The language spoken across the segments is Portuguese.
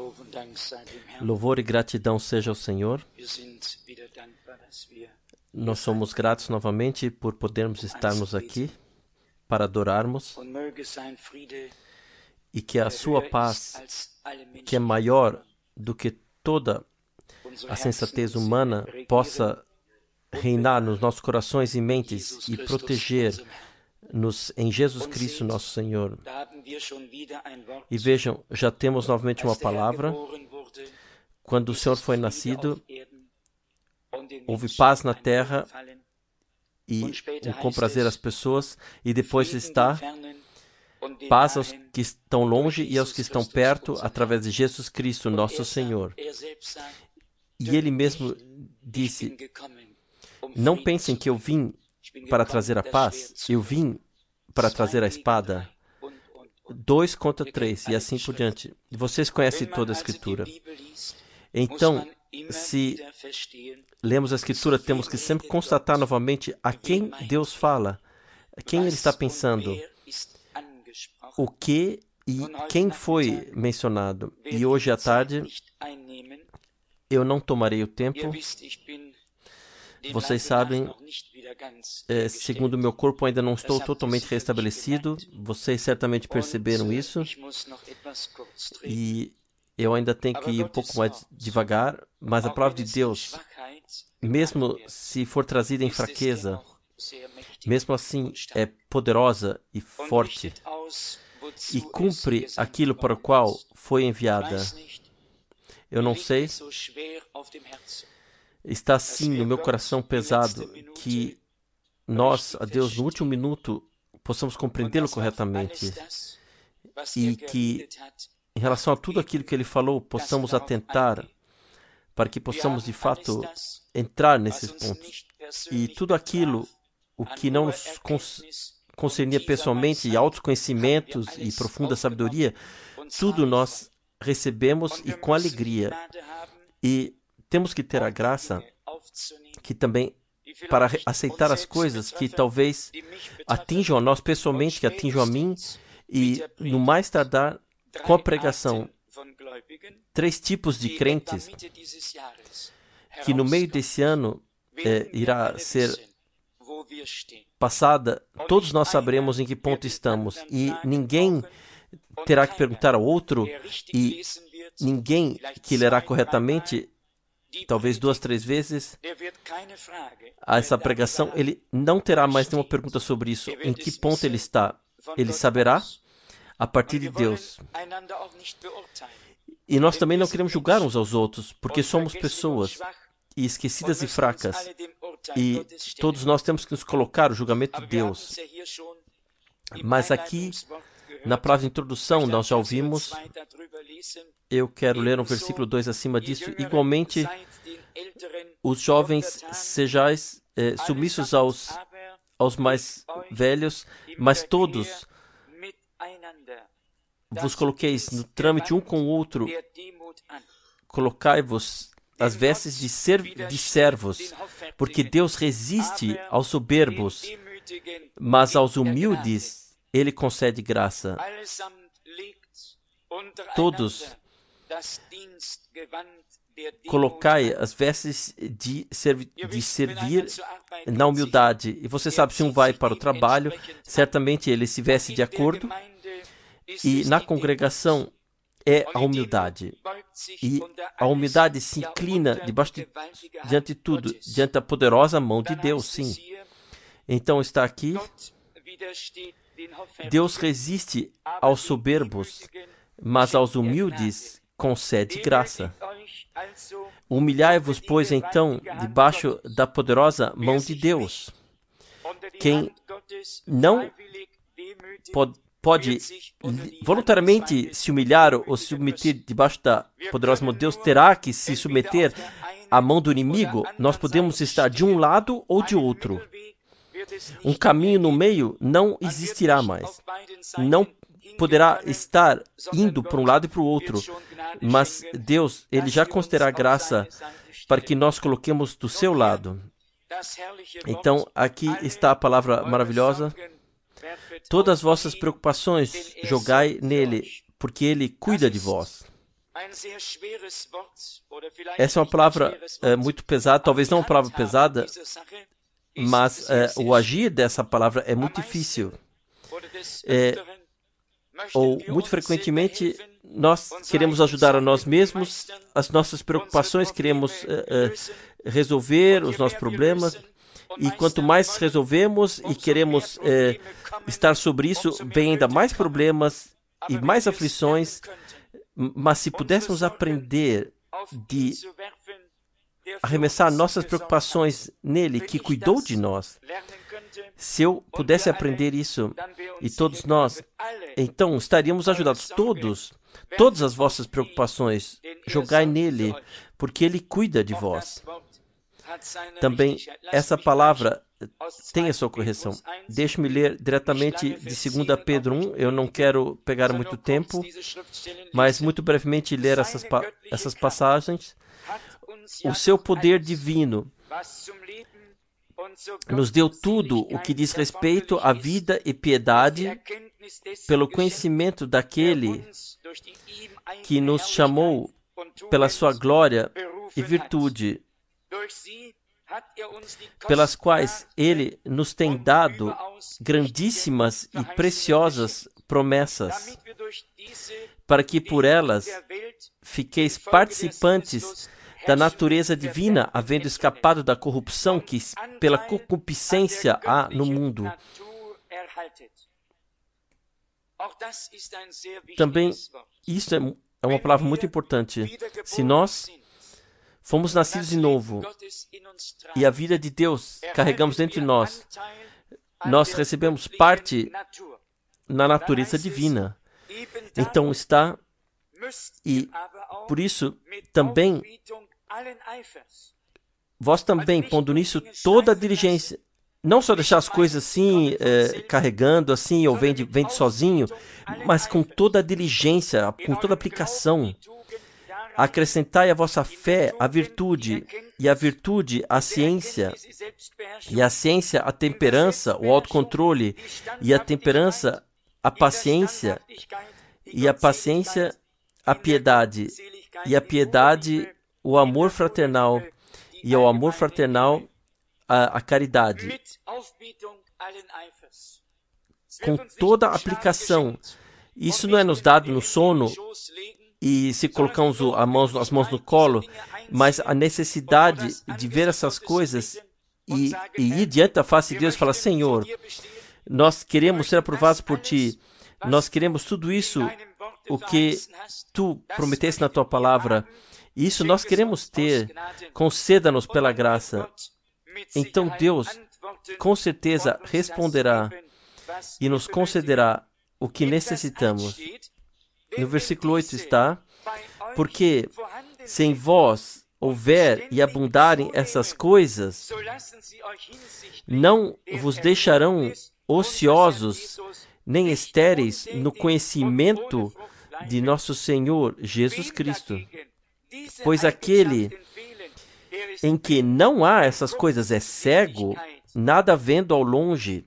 Louvor e gratidão seja ao Senhor. Nós somos gratos novamente por podermos estarmos aqui para adorarmos e que a sua paz, que é maior do que toda a sensatez humana, possa reinar nos nossos corações e mentes e proteger-nos em Jesus Cristo, nosso Senhor. E vejam, já temos novamente uma palavra. Quando o Senhor foi nascido, houve paz na terra e com prazer às pessoas, e depois está paz aos que estão longe e aos que estão perto, através de Jesus Cristo, nosso Senhor. E Ele mesmo disse: não pensem que eu vim para trazer a paz, eu vim para trazer a espada. 2 contra 3 e assim por diante. Vocês conhecem toda a Escritura. Então, se lemos a Escritura, temos que sempre constatar novamente a quem Deus fala, a quem Ele está pensando, o que e quem foi mencionado. E hoje à tarde, eu não tomarei o tempo. Vocês sabem, segundo o meu corpo, ainda não estou totalmente restabelecido. Vocês certamente perceberam isso. E eu ainda tenho que ir um pouco mais devagar. Mas a palavra de Deus, mesmo se for trazida em fraqueza, mesmo assim é poderosa e forte. E cumpre aquilo para o qual foi enviada. Eu não sei. Está assim no meu coração pesado que nós, a Deus, no último minuto, possamos compreendê-lo corretamente e que, em relação a tudo aquilo que Ele falou, possamos atentar para que possamos, de fato, entrar nesses pontos. E tudo aquilo, o que não nos concernia pessoalmente, e autoconhecimentos e profunda sabedoria, tudo nós recebemos e com alegria. E temos que ter a graça que também para aceitar as coisas que talvez atinjam a nós pessoalmente, que atinjam a mim, e no mais tardar com a pregação, 3 tipos de crentes que no meio desse ano irá ser passada, todos nós saberemos em que ponto estamos, e ninguém terá que perguntar ao outro, e ninguém que lerá corretamente, talvez 2, 3 vezes, a essa pregação, ele não terá mais nenhuma pergunta sobre isso. Em que ponto ele está? Ele saberá a partir de Deus. E nós também não queremos julgar uns aos outros, porque somos pessoas e esquecidas e fracas. E todos nós temos que nos colocar o julgamento de Deus. Mas aqui, na palavra de introdução, nós já ouvimos. Eu quero ler um versículo 2 acima disso. Igualmente, os jovens sejais submissos aos mais velhos, mas todos vos coloqueis no trâmite um com o outro, colocai-vos as vestes de servos, porque Deus resiste aos soberbos, mas aos humildes Ele concede graça. Todos colocai as vestes de servir na humildade. E você sabe, se um vai para o trabalho, certamente ele se veste de acordo. E na congregação é a humildade. E a humildade se inclina diante de tudo, diante da poderosa mão de Deus, sim. Então está aqui. Deus resiste aos soberbos, mas aos humildes concede graça. Humilhai-vos, pois, então, debaixo da poderosa mão de Deus. Quem não pode voluntariamente se humilhar ou se submeter debaixo da poderosa mão de Deus, terá que se submeter à mão do inimigo. Nós podemos estar de um lado ou de outro. Um caminho no meio não existirá mais. Não poderá estar indo para um lado e para o outro. Mas Deus, Ele já considerará graça para que nós coloquemos do seu lado. Então, aqui está a palavra maravilhosa. Todas as vossas preocupações jogai nele, porque Ele cuida de vós. Essa é uma palavra muito pesada, talvez não uma palavra pesada, mas o agir dessa palavra é muito difícil. Ou, muito frequentemente, nós queremos ajudar a nós mesmos, as nossas preocupações, queremos resolver os nossos problemas, e quanto mais resolvemos e queremos estar sobre isso, vem ainda mais problemas e mais aflições. Mas se pudéssemos aprender de arremessar nossas preocupações nele, que cuidou de nós, se eu pudesse aprender isso, e todos nós, então estaríamos ajudados. Todas as vossas preocupações, jogai nele, porque ele cuida de vós. Também, essa palavra tem a sua correção. Deixe-me ler diretamente de 2 Pedro 1. Eu não quero pegar muito tempo, mas muito brevemente ler essas passagens. O seu poder divino nos deu tudo o que diz respeito à vida e piedade pelo conhecimento daquele que nos chamou pela sua glória e virtude, pelas quais ele nos tem dado grandíssimas e preciosas promessas, para que por elas fiqueis participantes da natureza divina, havendo escapado da corrupção que pela concupiscência há no mundo. Também, isso é uma palavra muito importante. Se nós fomos nascidos de novo e a vida de Deus carregamos dentro de nós, nós recebemos parte na natureza divina. Então está, e por isso também, vós também, pondo nisso toda a diligência, não só deixar as coisas assim, carregando assim, ou vende sozinho, mas com toda a diligência, com toda a aplicação. Acrescentai à vossa fé a virtude, e a virtude a ciência, e a ciência a temperança, o autocontrole, e a temperança a paciência, e a paciência a piedade, e a piedade o amor fraternal, e ao amor fraternal a caridade. Com toda a aplicação. Isso não é nos dado no sono, e se colocamos as mãos no colo, mas a necessidade de ver essas coisas e ir diante da face de Deus e falar: Senhor, nós queremos ser aprovados por Ti, nós queremos tudo isso, o que Tu prometeste na Tua palavra, isso nós queremos ter, conceda-nos pela graça. Então Deus, com certeza, responderá e nos concederá o que necessitamos. No versículo 8 está: porque se em vós houver e abundarem essas coisas, não vos deixarão ociosos nem estéreis no conhecimento de nosso Senhor Jesus Cristo. Pois aquele em que não há essas coisas é cego, nada vendo ao longe,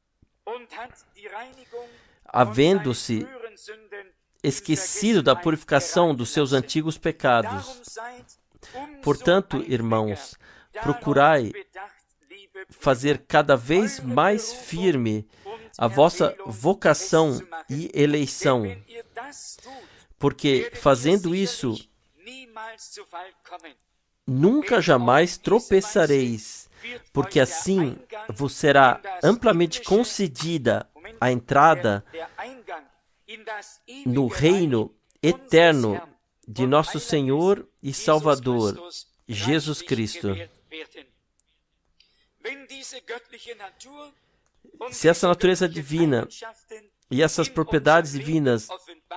havendo-se esquecido da purificação dos seus antigos pecados. Portanto, irmãos, procurai fazer cada vez mais firme a vossa vocação e eleição, porque fazendo isso, nunca jamais tropeçareis, porque assim vos será amplamente concedida a entrada no reino eterno de nosso Senhor e Salvador, Jesus Cristo. Se essa natureza divina e essas propriedades divinas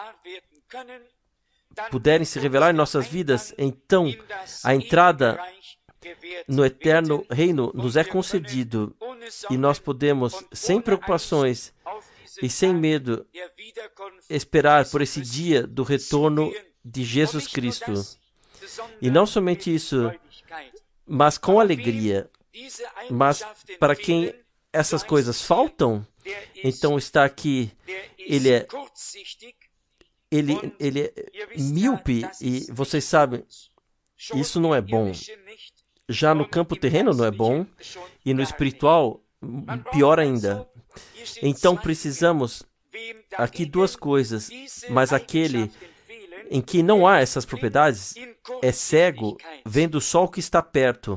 puderem se revelar em nossas vidas, então a entrada no eterno reino nos é concedido e nós podemos, sem preocupações e sem medo, esperar por esse dia do retorno de Jesus Cristo. E não somente isso, mas com alegria. Mas para quem essas coisas faltam, então está aqui, ele é ele é míope, e vocês sabem, isso não é bom. Já no campo terreno não é bom, e no espiritual, pior ainda. Então precisamos aqui duas coisas, mas aquele em que não há essas propriedades é cego, vendo só o que está perto.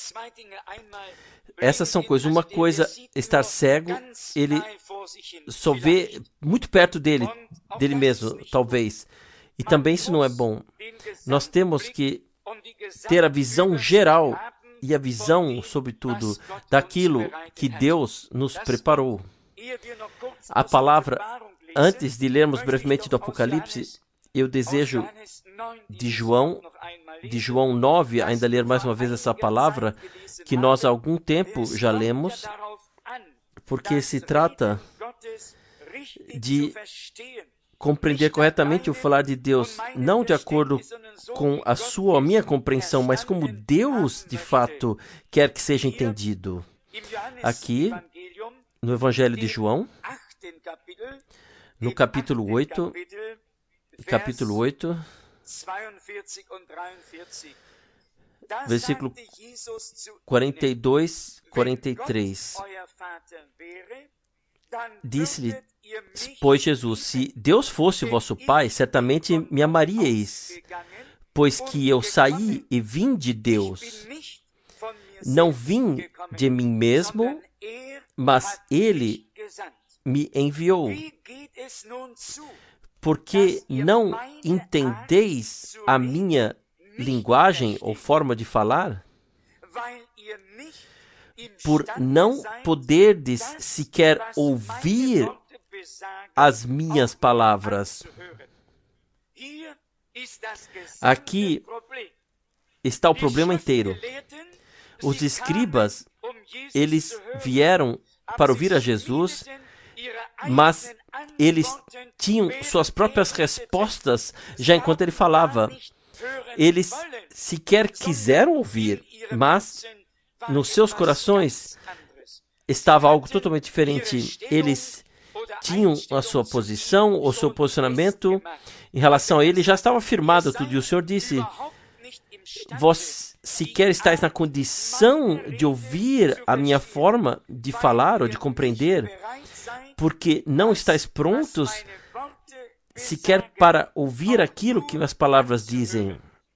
Essas são coisas. Uma coisa, estar cego, ele só vê muito perto dele mesmo, talvez. E também isso não é bom. Nós temos que ter a visão geral e a visão, sobretudo, daquilo que Deus nos preparou. A palavra, antes de lermos brevemente do Apocalipse, eu desejo de João 9, ainda ler mais uma vez essa palavra, que nós há algum tempo já lemos, porque se trata de compreender corretamente o falar de Deus, não de acordo com a sua ou a minha compreensão, mas como Deus, de fato, quer que seja entendido. Aqui, no Evangelho de João, no capítulo 8, versículo 42, 43. Disse-lhe, pois, Jesus: se Deus fosse o vosso Pai, certamente me amaríeis, pois que eu saí e vim de Deus. Não vim de mim mesmo, mas Ele me enviou. Porque não entendeis a minha linguagem ou forma de falar? Por não poderdes sequer ouvir as minhas palavras. Aqui está o problema inteiro. Os escribas, eles vieram para ouvir a Jesus, mas eles tinham suas próprias respostas já enquanto ele falava. Eles sequer quiseram ouvir, mas nos seus corações estava algo totalmente diferente. Eles tinham a sua posição, o seu posicionamento em relação a ele já estava firmado tudo. E o Senhor disse: vós sequer estáis na condição de ouvir a minha forma de falar ou de compreender, porque não estáis prontos sequer para ouvir aquilo que as palavras dizem.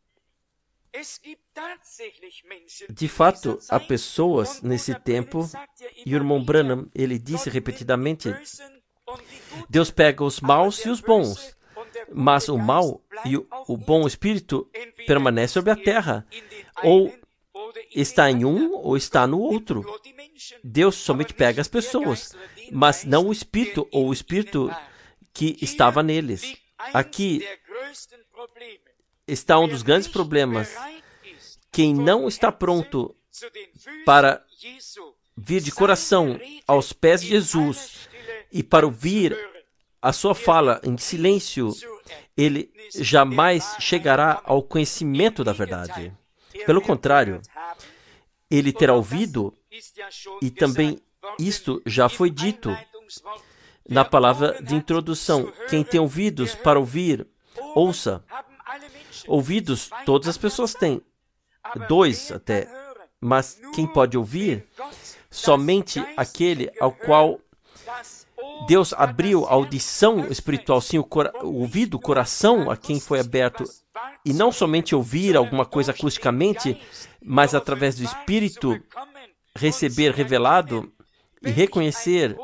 De fato, há pessoas nesse tempo, e o irmão Branham, ele disse repetidamente, Deus pega os maus e os bons, mas o mau e o bom espírito permanece sobre a terra, ou está em um ou está no outro. Deus somente pega as pessoas, mas não o espírito ou o espírito que estava neles. Aqui está um dos grandes problemas. Quem não está pronto para vir de coração aos pés de Jesus e para ouvir a sua fala em silêncio, ele jamais chegará ao conhecimento da verdade. Pelo contrário, ele terá ouvido, e também isto já foi dito na palavra de introdução. Quem tem ouvidos para ouvir, ouça. Ouvidos, todas as pessoas têm. 2 até. Mas quem pode ouvir? Somente aquele ao qual Deus abriu a audição espiritual, sim, o ouvido, o coração a quem foi aberto. E não somente ouvir alguma coisa acusticamente, mas através do Espírito receber revelado e reconhecer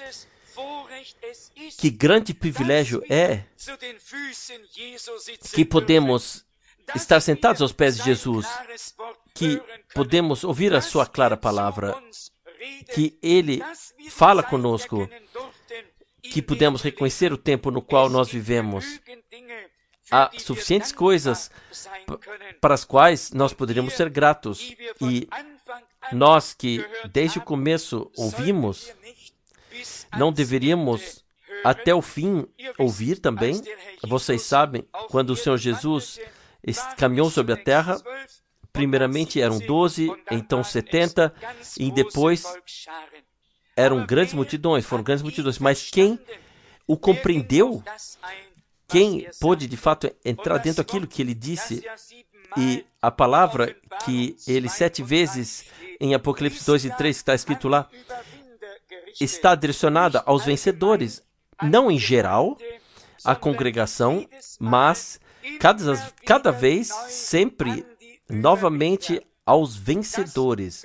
que grande privilégio é que podemos estar sentados aos pés de Jesus, que podemos ouvir a sua clara palavra, que Ele fala conosco, que podemos reconhecer o tempo no qual nós vivemos. Há suficientes coisas para as quais nós poderíamos ser gratos. E nós que desde o começo ouvimos, não deveríamos até o fim ouvir também? Vocês sabem, quando o Senhor Jesus caminhou sobre a terra, primeiramente eram 12, então 70, e depois foram grandes multidões, mas quem o compreendeu? Quem pôde, de fato, entrar dentro daquilo que ele disse? E a palavra que ele 7 vezes em Apocalipse 2 e 3, que está escrito lá, está direcionada aos vencedores. Não em geral, a congregação, mas cada vez, sempre, novamente, aos vencedores.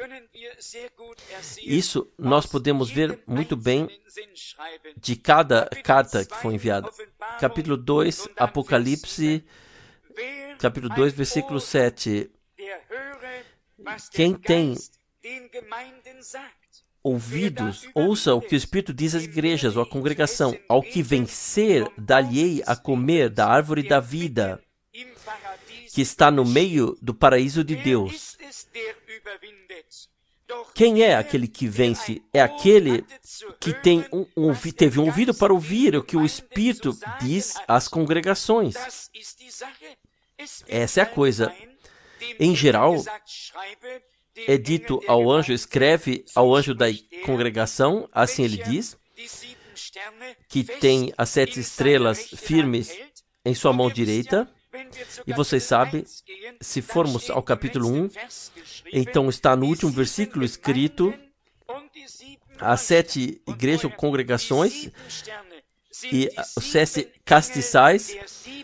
Isso nós podemos ver muito bem de cada carta que foi enviada. Capítulo 2, Apocalipse, capítulo 2, versículo 7. Quem tem ouvidos, ouça o que o Espírito diz às igrejas ou à congregação. Ao que vencer, dar-lhe-ei a comer da árvore da vida, que está no meio do paraíso de Deus. Quem é aquele que vence? É aquele que teve um ouvido para ouvir o que o Espírito diz às congregações. Essa é a coisa. Em geral, é dito ao anjo, escreve ao anjo da congregação, assim ele diz, que tem as 7 estrelas firmes em sua mão direita. E vocês sabem, se formos ao capítulo 1, então está no último versículo escrito, as 7 igrejas ou congregações e os 7 castiçais.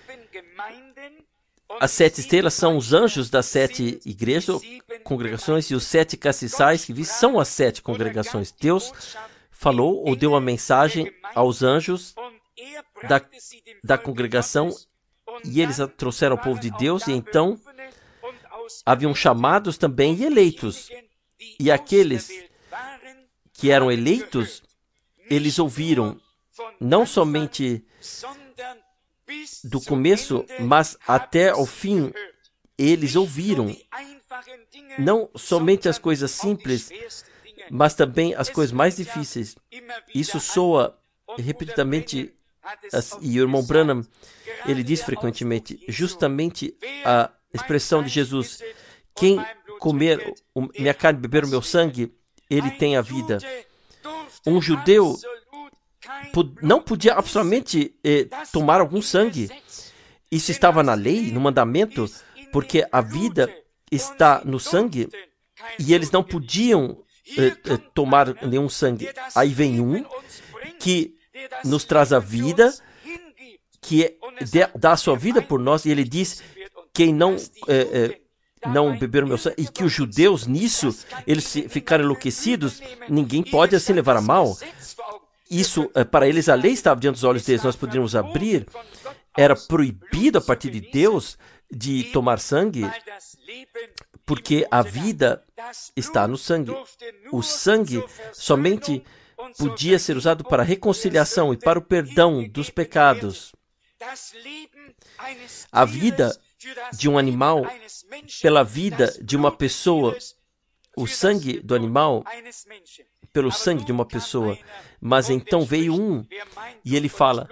As 7 estrelas são os anjos das 7 igrejas ou congregações e os 7 castiçais que são as 7 congregações. Deus falou ou deu a mensagem aos anjos da congregação e eles a trouxeram ao povo de Deus, e então haviam chamados também e eleitos. E aqueles que eram eleitos, eles ouviram não somente do começo, mas até o fim, eles ouviram não somente as coisas simples, mas também as coisas mais difíceis. Isso soa repetidamente, e o irmão Branham, ele diz frequentemente, justamente a expressão de Jesus: quem comer minha carne e beber o meu sangue, ele tem a vida. Um judeu não podia absolutamente tomar algum sangue. Isso estava na lei, no mandamento, porque a vida está no sangue e eles não podiam tomar nenhum sangue. Aí vem um que nos traz a vida, que dá a sua vida por nós, e ele diz: quem não beber o meu sangue, e que os judeus nisso, eles ficaram enlouquecidos, ninguém pode assim levar a mal. Isso, para eles, a lei estava diante dos olhos deles, nós poderíamos abrir, era proibido a partir de Deus de tomar sangue, porque a vida está no sangue. O sangue somente podia ser usado para a reconciliação e para o perdão dos pecados. A vida de um animal pela vida de uma pessoa, o sangue do animal pelo sangue de uma pessoa. Mas então veio um e ele fala: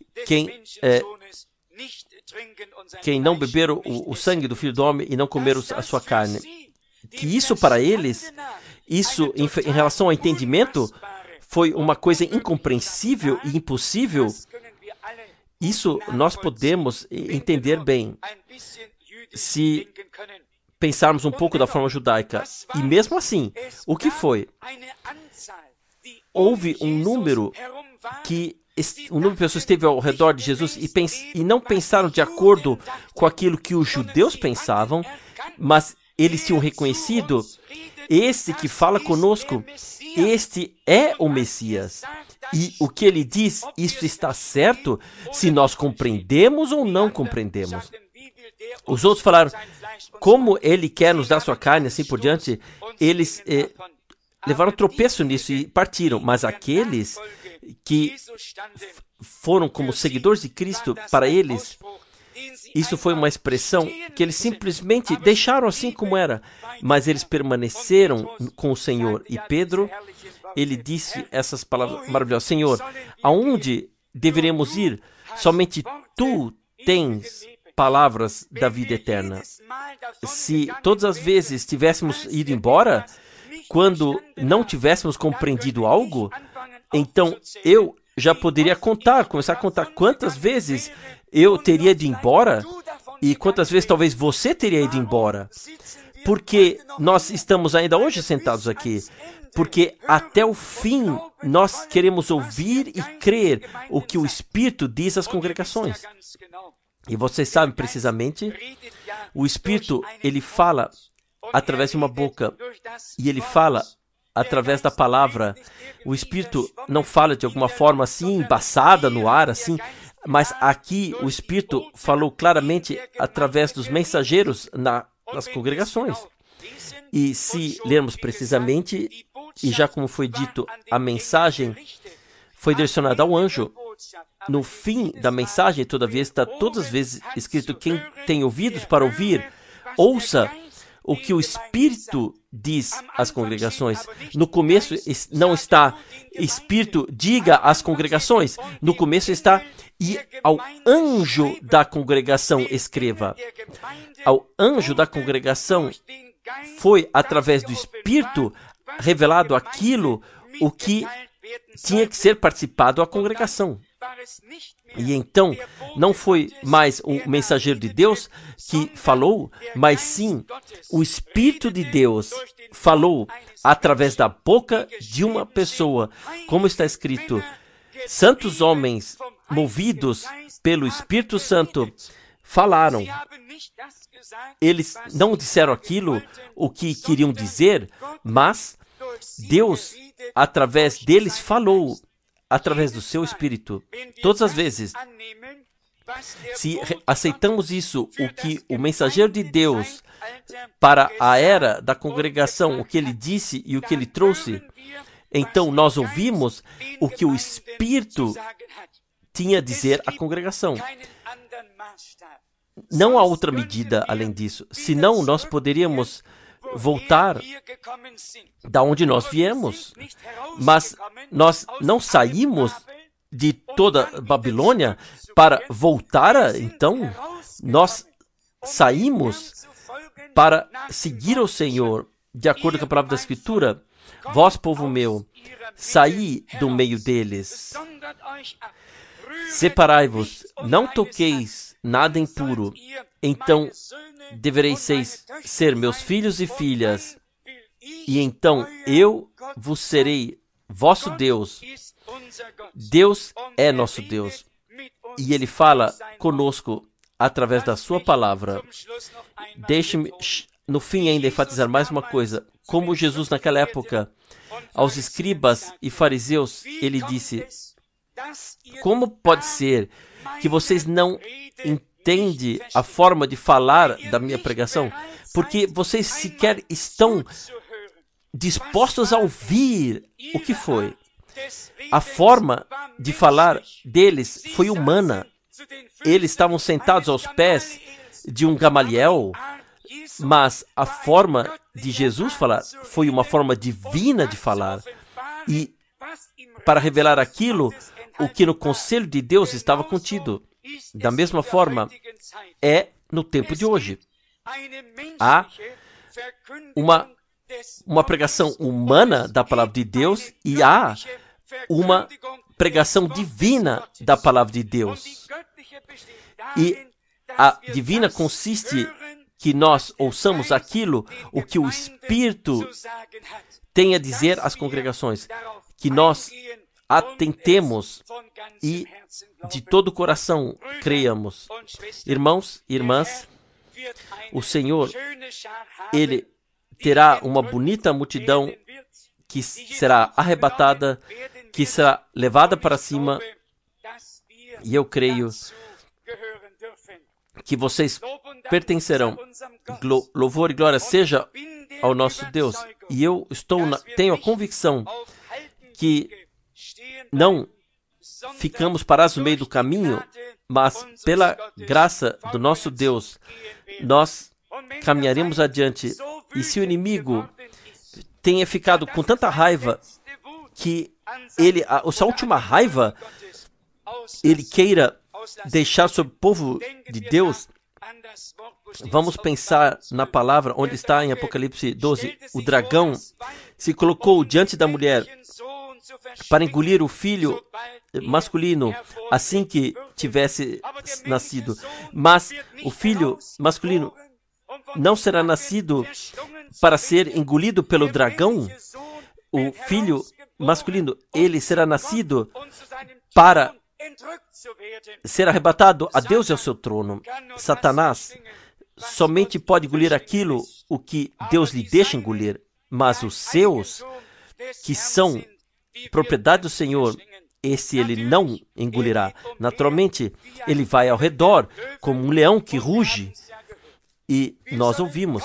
quem não beber o sangue do Filho do Homem e não comer a sua carne. Que isso para eles, isso em relação ao entendimento, foi uma coisa incompreensível e impossível. Isso nós podemos entender bem se pensarmos um pouco da forma judaica. E mesmo assim, o que foi? Houve um número de pessoas esteve ao redor de Jesus e não pensaram de acordo com aquilo que os judeus pensavam, mas eles tinham reconhecido: este que fala conosco, este é o Messias. E o que ele diz, isso está certo se nós compreendemos ou não compreendemos. Os outros falaram: como ele quer nos dar sua carne, assim por diante. Eles levaram tropeço nisso e partiram. Mas aqueles que foram como seguidores de Cristo, para eles, isso foi uma expressão que eles simplesmente deixaram assim como era, mas eles permaneceram com o Senhor. E Pedro, ele disse essas palavras maravilhosas: Senhor, aonde deveremos ir? Somente tu tens palavras da vida eterna. Se todas as vezes tivéssemos ido embora, quando não tivéssemos compreendido algo, então eu já poderia começar a contar quantas vezes eu teria ido embora? E quantas vezes talvez você teria ido embora? Porque nós estamos ainda hoje sentados aqui. Porque até o fim nós queremos ouvir e crer o que o Espírito diz às congregações. E vocês sabem precisamente, o Espírito, ele fala através de uma boca. E ele fala através da palavra. O Espírito não fala de alguma forma assim, embaçada no ar, assim. Mas aqui o Espírito falou claramente através dos mensageiros nas congregações. E se lermos precisamente, e já como foi dito, a mensagem foi direcionada ao anjo. No fim da mensagem, todavia, está todas as vezes escrito: quem tem ouvidos para ouvir, ouça o que o Espírito diz às congregações. No começo não está Espírito, diga às congregações. No começo está: e ao anjo da congregação escreva. Ao anjo da congregação foi, através do Espírito, revelado aquilo o que tinha que ser participado à congregação. E então, não foi mais o mensageiro de Deus que falou, mas sim o Espírito de Deus falou através da boca de uma pessoa. Como está escrito: santos homens movidos pelo Espírito Santo falaram. Eles não disseram aquilo o que queriam dizer, mas Deus, através deles, falou através do seu Espírito. Todas as vezes, se aceitamos isso, o que o mensageiro de Deus para a era da congregação, o que ele disse e o que ele trouxe, então nós ouvimos o que o Espírito tinha a dizer à congregação. Não há outra medida além disso. Senão, nós poderíamos voltar da onde nós viemos. Mas nós não saímos de toda a Babilônia para voltar, então. Nós saímos para seguir o Senhor, de acordo com a palavra da Escritura. Vós, povo meu, saí do meio deles. Separai-vos, não toqueis nada impuro, então devereis ser meus filhos e filhas, e então eu vos serei vosso Deus. Deus é nosso Deus, e Ele fala conosco através da sua palavra. Deixe-me, no fim, ainda enfatizar mais uma coisa. Como Jesus, naquela época, aos escribas e fariseus, Ele disse: como pode ser que vocês não entendem a forma de falar da minha pregação? Porque vocês sequer estão dispostos a ouvir o que foi. A forma de falar deles foi humana. Eles estavam sentados aos pés de um Gamaliel, mas a forma de Jesus falar foi uma forma divina de falar. E para revelar aquilo o que no conselho de Deus estava contido. Da mesma forma, é no tempo de hoje. Há uma pregação humana da palavra de Deus e há uma pregação divina da palavra de Deus. E a divina consiste que nós ouçamos aquilo o que o Espírito tem a dizer às congregações, que nós atentemos e de todo o coração creiamos. Irmãos e irmãs, o Senhor, Ele terá uma bonita multidão que será arrebatada, que será levada para cima, e eu creio que vocês pertencerão. Louvor e glória seja ao nosso Deus. E eu tenho a convicção que não ficamos parados no meio do caminho, mas pela graça do nosso Deus, nós caminharemos adiante. E se o inimigo tenha ficado com tanta raiva que a sua última raiva, ele queira deixar sobre o povo de Deus, vamos pensar na palavra onde está em Apocalipse 12, o dragão se colocou diante da mulher para engolir o filho masculino assim que tivesse nascido. Mas o filho masculino não será nascido para ser engolido pelo dragão. O filho masculino, ele será nascido para ser arrebatado a Deus e ao seu trono. Satanás somente pode engolir aquilo o que Deus lhe deixa engolir, mas os seus, que são propriedade do Senhor, esse ele não engolirá. Naturalmente, ele vai ao redor como um leão que ruge. E nós ouvimos.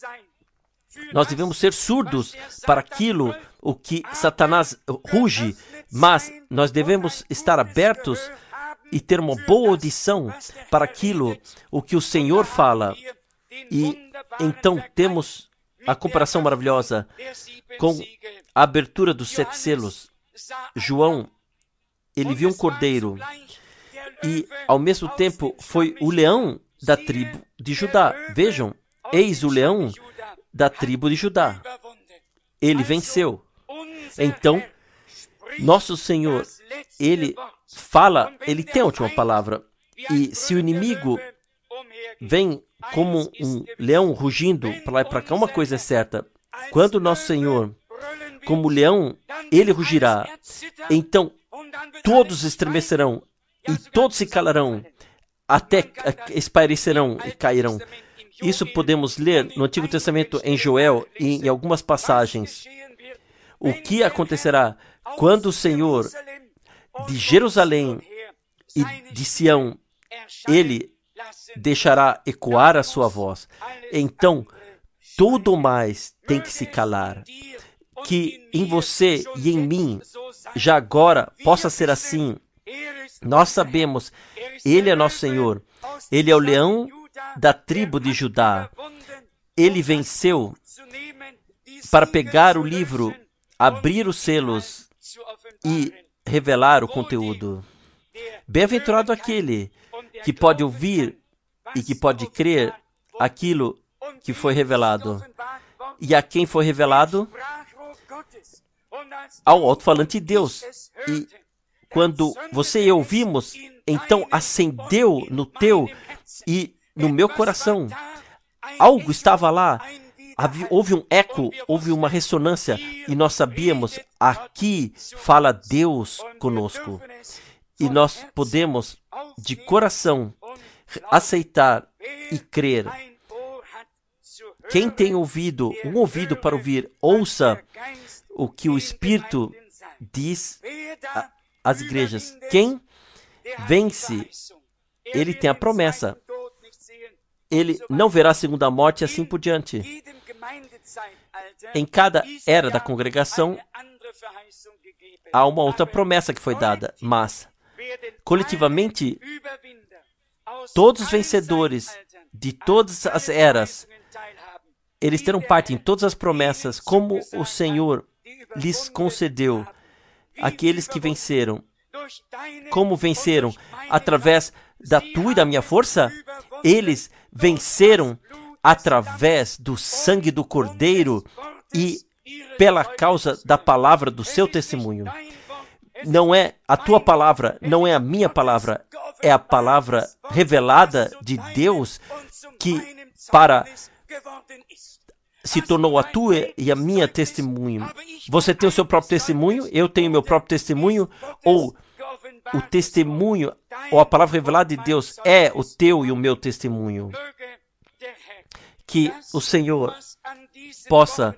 Nós devemos ser surdos para aquilo o que Satanás ruge, mas nós devemos estar abertos e ter uma boa audição para aquilo o que o Senhor fala. E então temos a comparação maravilhosa com a abertura dos 7 selos. João, ele viu um cordeiro e ao mesmo tempo foi o leão da tribo de Judá. Vejam, eis o leão da tribo de Judá. Ele venceu. Então, nosso Senhor, ele fala, ele tem a última palavra. E se o inimigo vem como um leão rugindo para lá e para cá, uma coisa é certa. Quando nosso Senhor, como leão, ele rugirá, então todos estremecerão e todos se calarão, até espairecerão e cairão. Isso podemos ler no Antigo Testamento em Joel e em algumas passagens. O que acontecerá quando o Senhor de Jerusalém e de Sião, ele deixará ecoar a sua voz. Então, tudo mais tem que se calar. Que em você e em mim, já agora, possa ser assim. Nós sabemos, ele é nosso Senhor. Ele é o leão da tribo de Judá. Ele venceu para pegar o livro, abrir os selos e revelar o conteúdo. Bem-aventurado aquele que pode ouvir e que pode crer aquilo que foi revelado. E a quem foi revelado? Ao alto-falante de Deus. E quando você e eu ouvimos, então acendeu no teu e no meu coração. Algo estava lá. Houve um eco, houve uma ressonância. E nós sabíamos, aqui fala Deus conosco. E nós podemos, de coração, aceitar e crer. Quem tem ouvido, um ouvido para ouvir, ouça o que o Espírito diz às igrejas. Quem vence, ele tem a promessa. Ele não verá a segunda morte e assim por diante. Em cada era da congregação, há uma outra promessa que foi dada, mas, coletivamente, todos os vencedores de todas as eras, eles terão parte em todas as promessas, como o Senhor lhes concedeu. Aqueles que venceram. Como venceram? Através da tua e da minha força? Eles venceram através do sangue do Cordeiro e pela causa da palavra do seu testemunho. Não é a tua palavra, não é a minha palavra, é a palavra revelada de Deus que se tornou a tua e a minha testemunho. Você tem o seu próprio testemunho, eu tenho o meu próprio testemunho, ou o testemunho, ou a palavra revelada de Deus é o teu e o meu testemunho. Que o Senhor possa,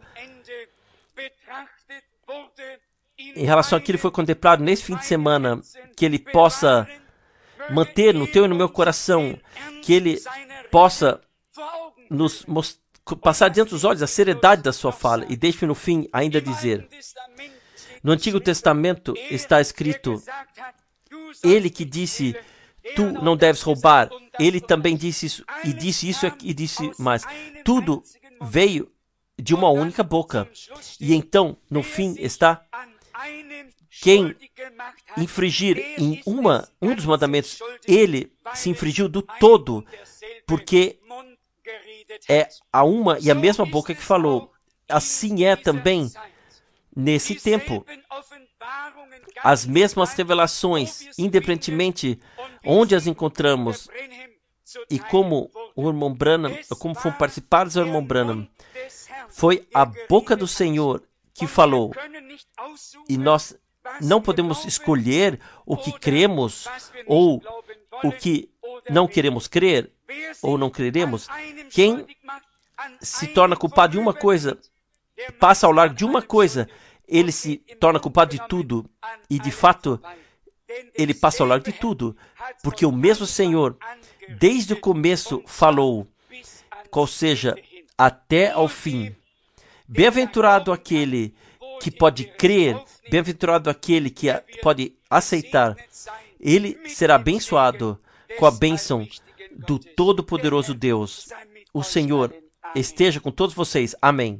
em relação àquilo que foi contemplado nesse fim de semana, que Ele possa manter no teu e no meu coração, que Ele possa nos passar diante dos olhos a seriedade da sua fala. E deixe-me no fim ainda dizer, no Antigo Testamento está escrito, Ele que disse, tu não deves roubar, Ele também disse isso, e disse mais. Tudo veio de uma única boca. E então, no fim, está quem infringir em um dos mandamentos, ele se infringiu do todo, porque é a uma e a mesma boca que falou. Assim é também nesse tempo. as mesmas revelações, independentemente onde as encontramos, e como o irmão Branham, como foram participados do irmão Branham, foi a boca do Senhor que falou, e nós não podemos escolher o que cremos ou o que não queremos crer ou não creremos. Quem se torna culpado de uma coisa, passa ao largo de uma coisa, ele se torna culpado de tudo. E, de fato, ele passa ao largo de tudo. Porque o mesmo Senhor, desde o começo, falou, qual seja, até ao fim. Bem-aventurado aquele que pode crer, bem-aventurado aquele que pode aceitar. Ele será abençoado com a bênção do Todo-Poderoso Deus. O Senhor esteja com todos vocês. Amém.